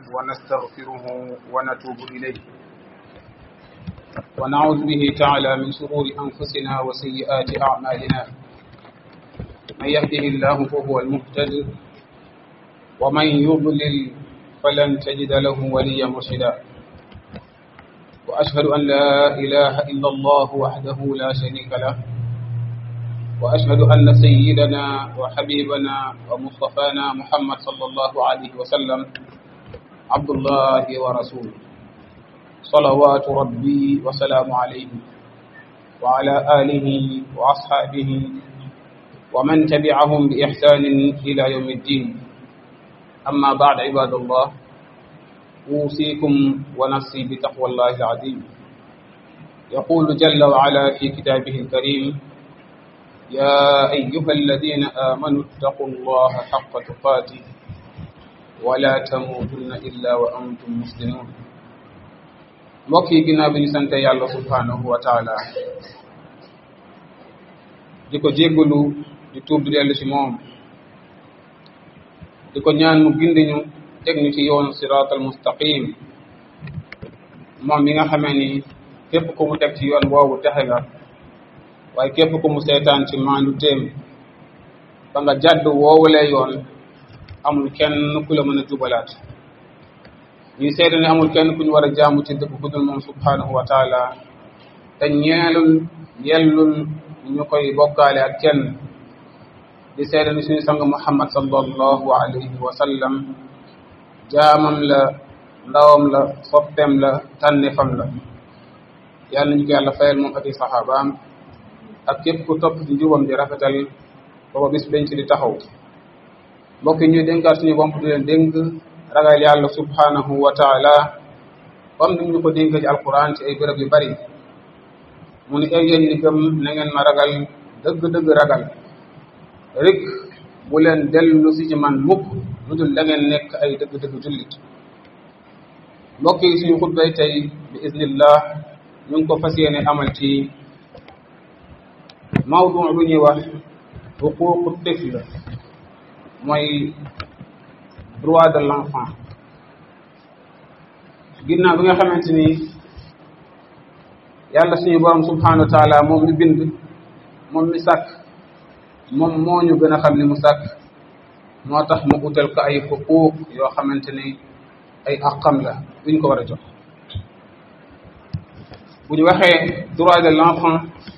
ونستغفره ونتوب إليه ونعوذ به تعالى من شرور أنفسنا وسيئات أعمالنا من يهده الله فهو المهتد ومن يضلل فلن تجد له وليا مرشدا وأشهد أن لا إله إلا الله وحده لا شريك له وأشهد أن سيدنا وحبيبنا ومصطفانا محمد صلى الله عليه وسلم عبد الله ورسوله صلوات ربي وسلام عليه وعلى آله وأصحابه ومن تبعهم بإحسان إلى يوم الدين. أما بعد عباد الله، أوصيكم ونفسي بتقوى الله العظيم. يقول جل وعلا في كتابه الكريم: يا أيها الذين آمنوا اتقوا الله حق تقاته ولا تموتن إلا وأنتم مسلمون. mbokk yi ginnaaw bi ñu sante yàlla subhanahu wa taala di ko jéggalu di tuub di dellu ci moom di ko ñaan mu gindiñu teg ñu ci yoonu siraatal mustaqim moom mi nga xamee ni képp ku mu teg ci yoon woowu texe nga, waaye képp ku mu seetaan ci maandu téem ba nga jàdd woowulee yoon amul kenn ku la mën a jubalaat. ñuy seede ne amul kenn ku ñu war a jaamu ci dëgg ku dul moom subhanahu wa taala te yellul ñu koy bokkaale ak kenn. di seede ne suñu sang Muhammad sallallahu alayhi wa sallam jaamam la, ndawam la, soppeem la, tànneefam la. yàlla nañu ko yàlla fayal moom ak i saxaabaam ak képp ku topp ci njubam di rafetal booba bis benn ci di taxaw. mbokk yi ñuy dénkaat suñu bopp di leen dénk ragal yàlla subhanahu wa taala comme ni ñu ko dénk ci alquran ci ay bërëb yu bari. mu ni ay yéen ñi gëm na ngeen ma ragal dëgg-dëgg ragal rek bu leen dellu si ci man mukk lu dul la ngeen nekk ay dëgg-dëgg jullit. mbokk yi suñu xutbay tey bi iznillah ñu ngi ko fas yéene amal ci mawdu lu ñuy wax huququ tifl, mooy droit de l'enfant. ginnaaw bi nga xamante ni yàlla suñu borom subhanahu wa taala moom mi bind, moom mi sàkk, moom moo ñu gën a xam ni mu sàkk, moo tax mu utal ko ay xuquuq yoo xamante ni ay àqam la duñ ko war a jox. bu ñu waxee droit de l'enfant,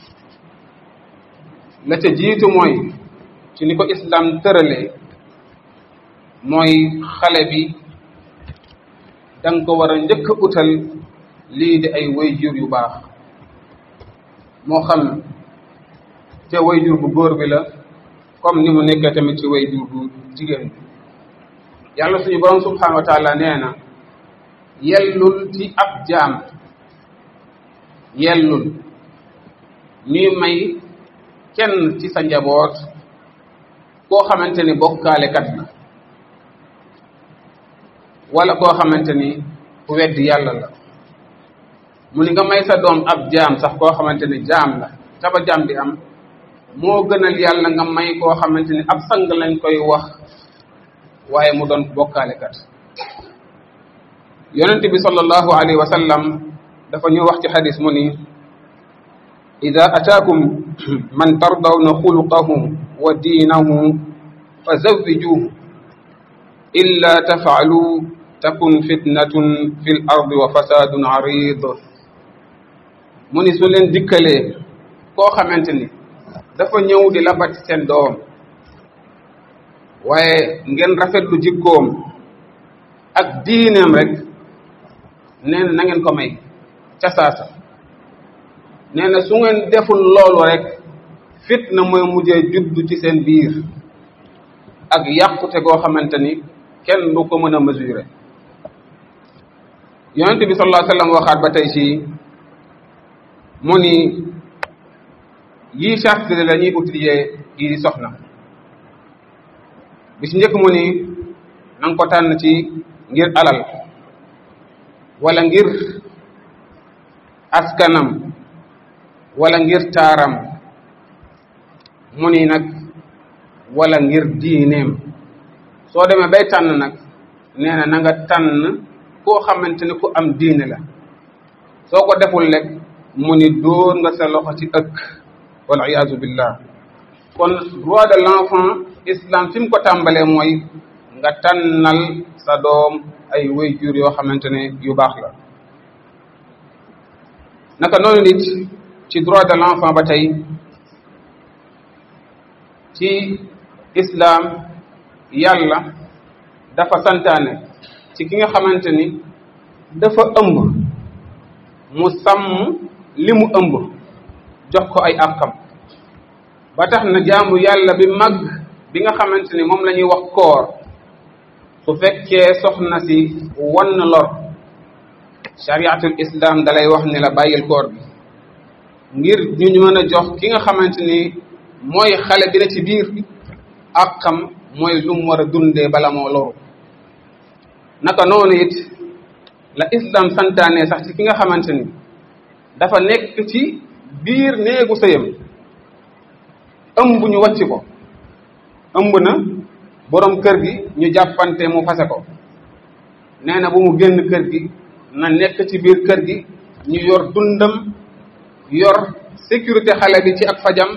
la ca jiitu mooy ci ni ko islam tëralee mooy xale bi danga ko war a njëkk utal lii di ay wayjur yu baax, moo xam ca wayjur bu góor bi la comme ni mu nekkee tamit ci wayjur bu jigéen bi. yàlla suñu borom subhanahu wa taala nee na yellul ci ab jaam, yellul ñuy may kenn ci sa njaboot koo xamante ni bokkaalekat la wala koo xamante ni ku weddi yàlla la. mu ni nga may sa doom ab jaam sax koo xamante ni jaam la ca ba jaam di am moo gënal yàlla nga may koo xamante ni ab sang lañ koy wax waaye mu doon bokkaalekat. yonent bi sallallahu alayhi wa sallam dafa ñu wax ci xadis mu ni ida ataakum man tardawna xuluqahu wa diinahu fa zawwijuhu illa tafaalu takun fitnatun fi l ardi wa fasadun arid. mu ni su leen dikkalee koo xamante ni dafa ñëw di labat seen doom waaye ngeen rafetlu jikkoom ak diineem rek, nee na ngeen ko may ca saasa. nee na su ngeen deful loolu rek fitna mooy mujjee juddu ci seen biir ak yàqute goo xamante ni kenn du ko mën a mesurer. yonent bi sallallahu alayhi wa sallam waxaat ba tey ci mu ni yii charte la ñuy utiliser yii di soxna. bi ci njëkk mu ni na nga ko tànn ci ngir alal wala ngir askanam wala ngir taaram, mu ni nag wala ngir diineem. soo demee bay tànn nag nee na nga tànn koo xamante ne ku am diine la soo ko deful rek mu ni dóor nga sa loxo ci ëkk wal iyaazu billah kon droit de l'enfant islam fi mu ko tàmbalee mooy nga tànnal sa doom ay waajur yoo xamante ne yu baax la naka noonu nit ci droit de l'enfant ba tey ci islam yàlla dafa santaane ci ki nga xamante ni dafa ëmb mu sàmm li mu ëmb jox ko ay àqam ba tax na jaamu yàlla bi mag bi nga xamante ni moom la ñuy wax koor su fekkee soxna si wan na lor shariatul islam dalay wax ne la bàyyil koor bi ngir ñu mën a jox ki nga xamante ni mooy xale bi la ci biir àqam mooy lu mu war a dundee bala moo loru naka noonu it la islam santaane sax ci ki nga xamante ni dafa nekk ci biir néegu sëyam ëmb ñu wàcc ko ëmb na borom kër gi ñu jàppante mu fase ko nee na bu mu génn kër gi na nekk ci biir kër gi ñu yor dundam yor sécurité xale bi ci ak fajam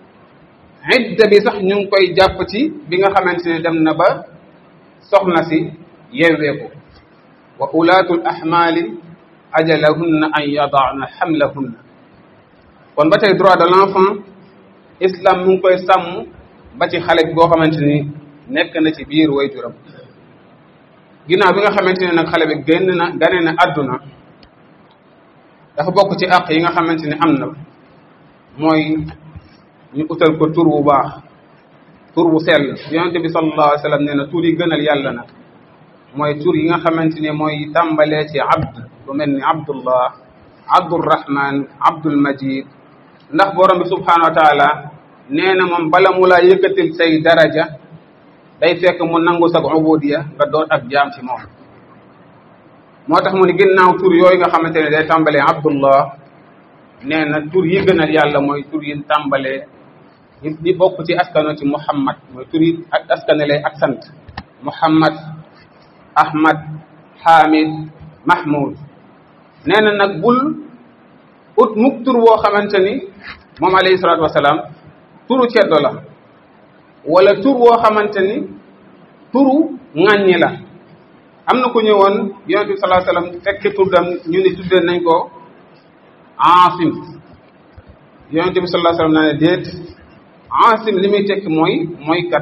idda bi sax ñu ngi koy jàpp ci bi nga xamante ne dem na ba soxna si yeeweeku wa ulaatul ahmaali ajalahunna an yadaana xamlahunna kon ba tey droit de l'enfant islam mu ngi koy sàmm ba ci xale bi boo xamante ni nekk na ci biir waajuram ginnaaw bi nga xamante ne nag xale bi gane na àdduna dafa bokk ci àq yi nga xamante ni am na mooy ñu utal ko tur bu baax tur bu sell yonente bi sallallahu alayhi wa sallam nee na tur yi gënal yàlla nag mooy tur yi nga xamante ni mooy tàmbalee ci abd lu mel ni abdullah abdurrahman abdul majid ndax borom bi subhanahu wa taala nee na moom bala mu laa yëkkatil say daraja day fekk mu nangu sag ubudiya nga doon ak jaam ci moom moo tax mu ni ginnaaw tur yooyu nga xamante ne day tàmbalee abdullah nee na tur yi gënal yàlla mooy tur yi tàmbalee ñi bokk ci askano ci muhammad mooy tur yi ak askanelee ak sant muhammad ahmad hamid mahmud nee na nag bul ut mukk tur woo xamante ni moom alayhi salaatu wasalaam turu ceddo la wala tur woo xamante ni turu ŋàññi la am na ku ñëwoon yonent bi sallallahu alayhi wasallam fekk tuddam ñu ni tuddee nañ ko Aasim yonent bi sallallahu alayhi wasallam naa ne déet Aasim li muy tekki mooy kat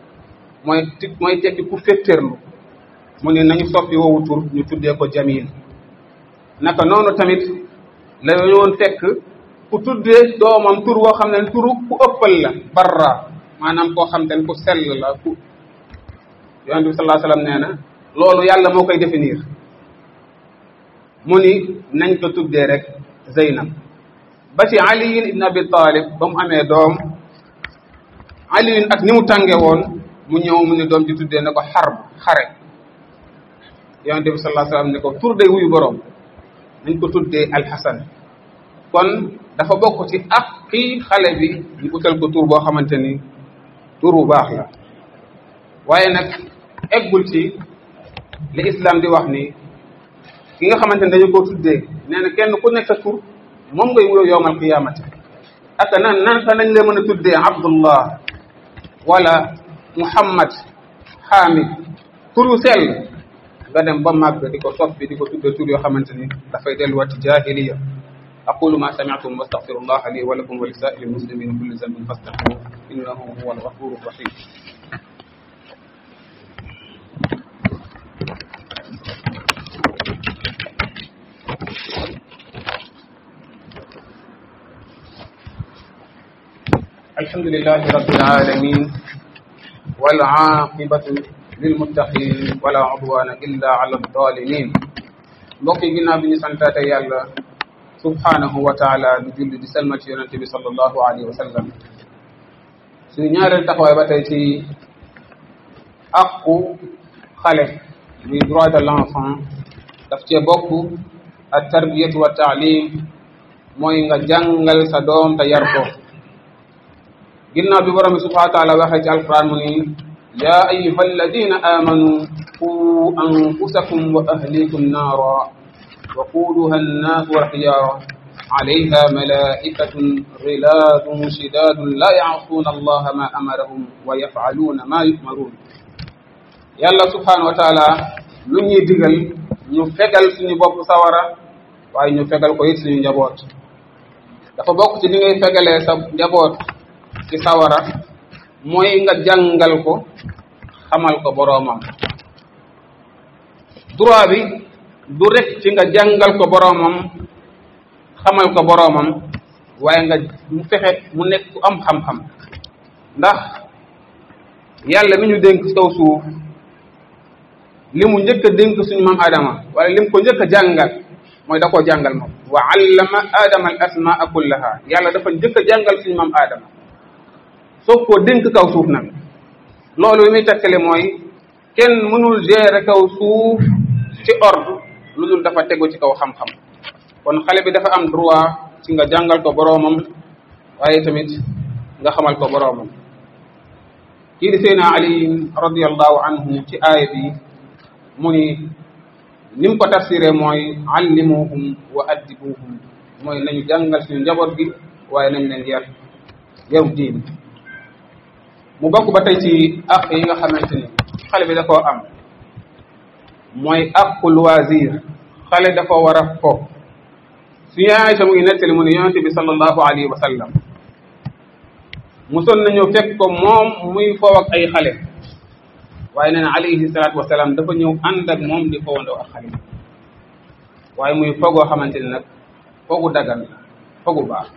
mooy tekki ku féttéerlu mu ne nañu soppi woowu tur ñu tuddee ko Jamil naka noonu tamit la ñëwoon fekk ku tuddee doomam tur woo xam ne turu ku ëppal la barra maanaam koo xam te ne ku sell la ku yonent bi sallallahu alayhi wasallam nee na loolu yàlla moo koy définir mu ni nañ ko tuddee rek Zeynab ba ci Ali ibn Abi Talib ba mu amee doom Ali ak ni mu tànge woon mu ñëw mu ni doom di tuddee ne ko xare yonent bi sallallahu alayhi wasallam ne ko tur day wuyu borom nañ ko tuddee Alxasan kon dafa bokk ci aqi xale bi ñu utal ko tur boo xamante ni tur bu baax la waaye nag eggul ci li islam di wax ni ki nga xamante ni dañu ko tuddee nee na kenn ku nekk sa tur moom ngay wuyoo yowmal qiyaamati ak nan fa nañ la mën a tuddee Abdullah wala Muhammad Hamid tur yu sell nga dem ba màgg di ko soppi di ko tuddee tur yoo xamante ni dafay delluwaat ci jaahiliya aqulu ma sami'tum wastaghfirullah li wa lakum wa lisa'iril muslimin kulli dhanbin fastaghfiruhu innahu huwal ghafurur rahim الحمد لله رب العالمين والعاقبة للمتقين ولا عدوان إلا على الظالمين mbokk yi ginnaaw bi ñu santaate yàlla subhanahu wa taala di julli di selma ci yonente bi sallallahu alayhi wa sallam suñu ñaareel taxawaay ba tey ci aqu xale muy droit de l'enfant daf cee bokk at tarbiyatu wa taalim mooy nga jàngal sa doom te yar ko ginnaaw bi borom bi subhanahu wa taala waxee ci alquran mu ni ya ayuha alladina amanu qu anfusakum wa ahlikum naara waquuduha annaas walxijaara alayha malaikatun ghilaadun shidaadun la ya'suuna allaha ma amarahum wa yaf'aluuna ma yu'maruun. yàlla subhanahu wa taala lu ñuy digal ñu fegal suñu bopp sawara waaye ñu fegal ko it suñu njaboot. dafa bokk ci li ngay fegalee sa njaboot ci sawara mooy nga jàngal ko xamal ko boroomam. droit bi du rek ci nga jàngal ko boroomam xamal ko boroomam waaye nga mu fexe mu nekk ku am xam-xam, ndax yàlla mi ñu dénk kaw suuf li mu njëkk a dénk suñu maam Adama wala li mu ko njëkk a jàngal mooy da koo jàngal moom. wa allama Adama al asmaa kullaha, yàlla dafa njëkk a jàngal suñu maam Adama soog koo dénk kaw suuf nag. loolu li muy tekkale mooy kenn mënul gérer kaw suuf ci ordre lu dul dafa tegu ci kaw xam-xam. kon xale bi dafa am droit ci nga jàngal ko boroomam waaye tamit nga xamal ko boroomam. kii di Seydina Ali radiyallahu anhu ci aaya bi mu ni mu ko tafsiree mooy allimuhum wa addibuhum, mooy nañu jàngal suñu njaboot gi waaye nañ leen yar yaru diin. mu bokk ba tey ci àq yi nga xamante ni xale bi da koo am mooy àqu loisir. xale dafa war a fo. suñu Aysa mu ngi nettali mu ne yonente bi sallallahu alayhi wa sallam musoon nañu fekk ko moom muy foow ak ay xale, waaye nee na alayhi salaatu wasalaam dafa ñëw ànd ak moom di fowandoo ak xale, waaye muy foogoo xamante ni nag foogu dagan la foogu baax.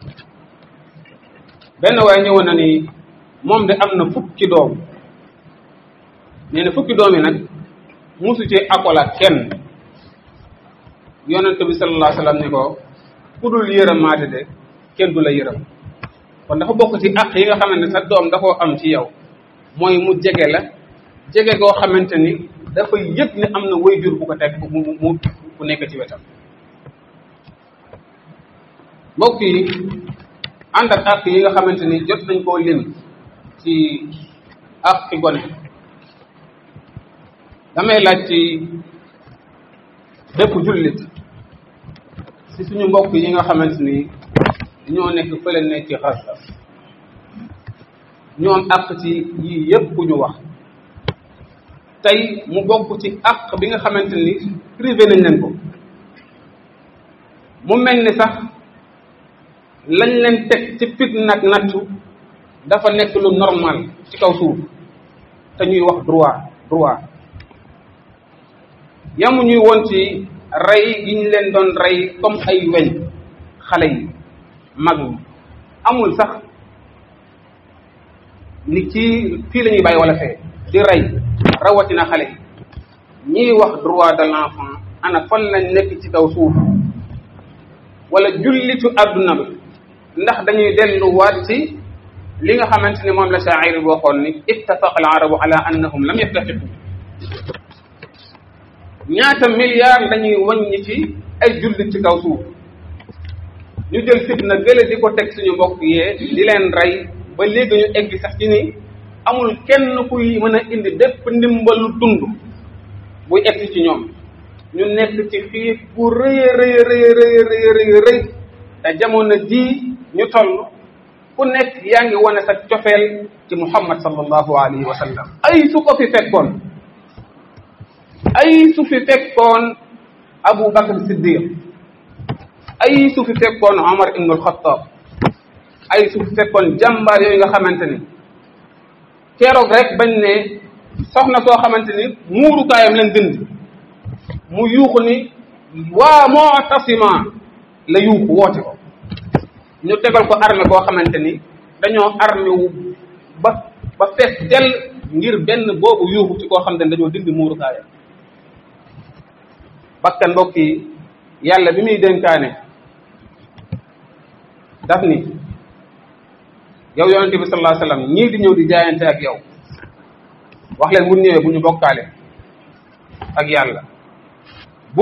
benn waaye ñëwoon na ni moom de am na fukki doom, nee na fukki doom yi nag musu ci akola kenn. yonente bi sallallahu alayhi wasallam ni ko ku dul yërëmaate de kenn du la yërëm. kon dafa bokk ci àq yi nga xamante ne sa doom da koo am ci yow mooy mu jege la jege goo xamante ni dafa yëg ne am na waajur bu ko teg mu nekk ci wetam. mbokk yi ànd ak àq yi nga xamante ni jot nañ koo lim ci àq gone, damay laaj ci bépp jullit ci suñu mbokk yi nga xamante ni ñoo nekk fële ne ci Gaza, ñoo am àq ci yii yëpp ku ñu wax. tey mu bokk ci àq bi nga xamante ni privé nañ leen ko, mu mel ni sax lañ leen teg ci fitna ak nattu dafa nekk lu normal ci kaw suuf te ñuy wax droit yamu ñuy woon ci rey gi ñu leen doon rey comme ay weñ xale yi mag ñi. amul sax ni ci fii la ñuy bàyyi wala fee di rey rawatina xale yi. ñiy wax droit de l'enfant ana fan lañ nekk ci kaw suuf, wala jullitu àdduna bi ndax dañuy delluwaat ci li nga xamante ni moom la shaa'ir bi waxoon ni ittafaqa al arabu ala annahum lam yattafiqu. ñaata milliards lañuy wàññi ci ay jullit ci kaw suuf, ñu jël fitna gële di ko teg suñu mbokk yee di leen rey ba léegi ñu egg sax ci ni amul kenn kuy mën a indi bépp ndimbalu dund buy egg ci ñoom. ñu nekk ci xiif bu rëy te jamono ji ñu toll ku nekk yaa ngi wane sa cofeel ci Muhammad sallallahu alayhi wa sallam. ay su ko fi fekkoon Abu Bakr Siddiq, ay su fi fekkoon Omar ibn al-Khattab, ay su fi fekkoon jàmbaar yooyu nga xamante ni keroog rek bañ ne soxna soo xamante ni muurukaayam leen bind mu yuuxu ni waa Mu'tasima la yuuxu woote ko, ñu tegal ko armée boo xamante ni dañoo armé wu ba fees dell ngir benn boobu yuuxu ci koo xam ne dañoo dindi muurukaayam. bakkan mbokk yi yàlla bi muy dénkaane daf ni yow yonente bi sallallahu alayhi wasallam ñii di ñëw di jaayante ak yow wax leen bu ñëwee bu ñu bokkaale ak yàlla, bu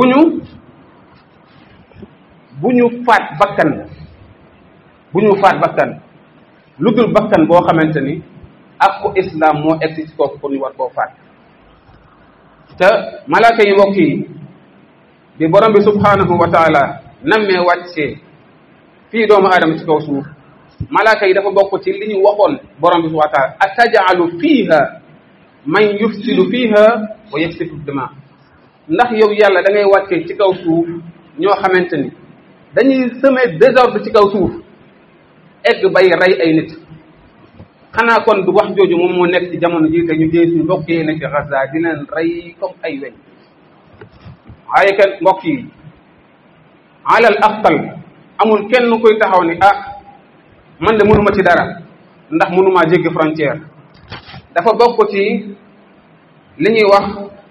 ñu faat bakkan lu dul bakkan boo xamante ni ak ko islam moo egsi ci kooku pour ñu war koo faat te malaaka yi mbokk yi bi borom bi subhanahu wa taala nammee wàccee fii doomu aadama ci kaw suuf malaaka yi dafa bokk ci li ñu waxoon borom bi subhanahu wa taala atajalu fiha man yufsidu fiha wa yasfiku dima ndax yow yàlla da ngay wàccee ci kaw suuf ñoo xamante ni dañuy semer désordre ci kaw suuf egg bay rey ay nit xanaa kon du wax jooju moom moo nekk ci jamono ji te ñu jëy suñu mbokk yi nekk ci Gaza di leen rey comme ay weñ waaye kenn mbokk yi alal aqal amul kenn koy taxaw ni man de mënuma ci dara ndax mënuma jéggi frontière dafa bokk ci li ñuy wax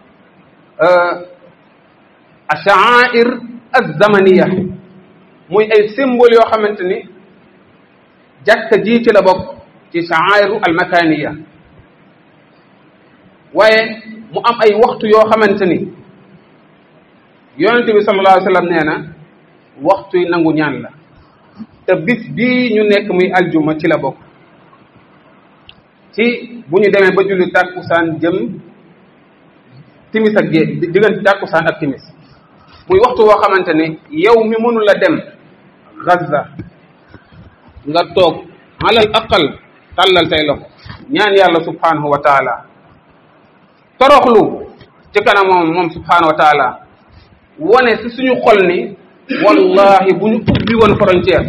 asha'air az-zamaniya muy ay symbole yoo xamante ni jàkka ji ci la bokk ci sha'airu al-makaniya waaye mu am ay waxtu yoo xamante ni yonente bi sallallahu alayhi wa sallam nee na waxtu yi nangu ñaan la te bis bii ñu nekk muy aljuma ci la bokk ci bu ñu demee ba julli tàkkusaan jëm timis ak gée diggante tàkkusaan ak timis muy waxtu woo xamante ne yow mi mënula dem Gaza nga toog alal aqal tàllal say loxo ñaan yàlla subhanahu wa taala toroxlu ci kanam moom subhanahu wa taala wone ci suñu xol ni wallahi bu ñu ubbi woon frontière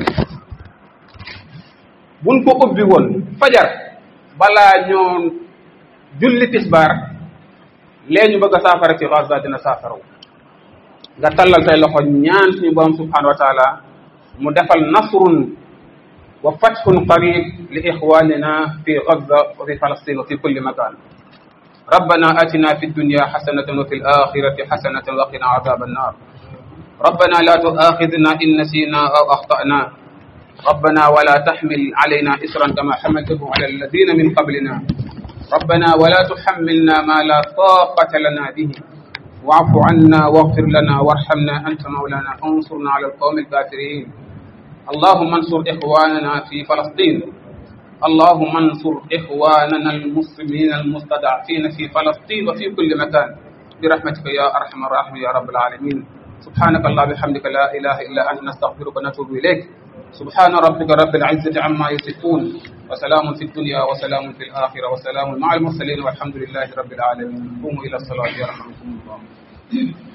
buñ ko ubbi woon fajar balaa ñoo julli tisbaar lee ñu bëgg a saafara ci Gaza dina saafaraw nga tallal say loxo ñaan suñu borom subhanahu wa taala mu defal nasrun wa fathun qarib li ixwanina fi Gaza wa fi Falastin wa fi kulli makan ربنا آتنا في الدنيا حسنة وفي الآخرة حسنة وقنا عذاب النار ربنا لا تؤاخذنا إن نسينا أو أخطأنا ربنا ولا تحمل علينا إسرا كما حملته على الذين من قبلنا ربنا ولا تحملنا ما لا طاقة لنا به واعف عنا واغفر لنا وارحمنا أنت مولانا انصرنا على القوم الكافرين اللهم انصر إخواننا في فلسطين اللهم انصر إخواننا المسلمين المستضعفين في فلسطين وفي كل مكان برحمتك يا أرحم الراحمين يا رب العالمين سبحانك الله بحمدك لا إله إلا أنت نستغفرك ونتوب إليك سبحان ربك رب العزة عما يصفون وسلام في الدنيا وسلام في الآخرة وسلام مع المرسلين والحمد لله رب العالمين قوموا إلى الصلاة يرحمكم الله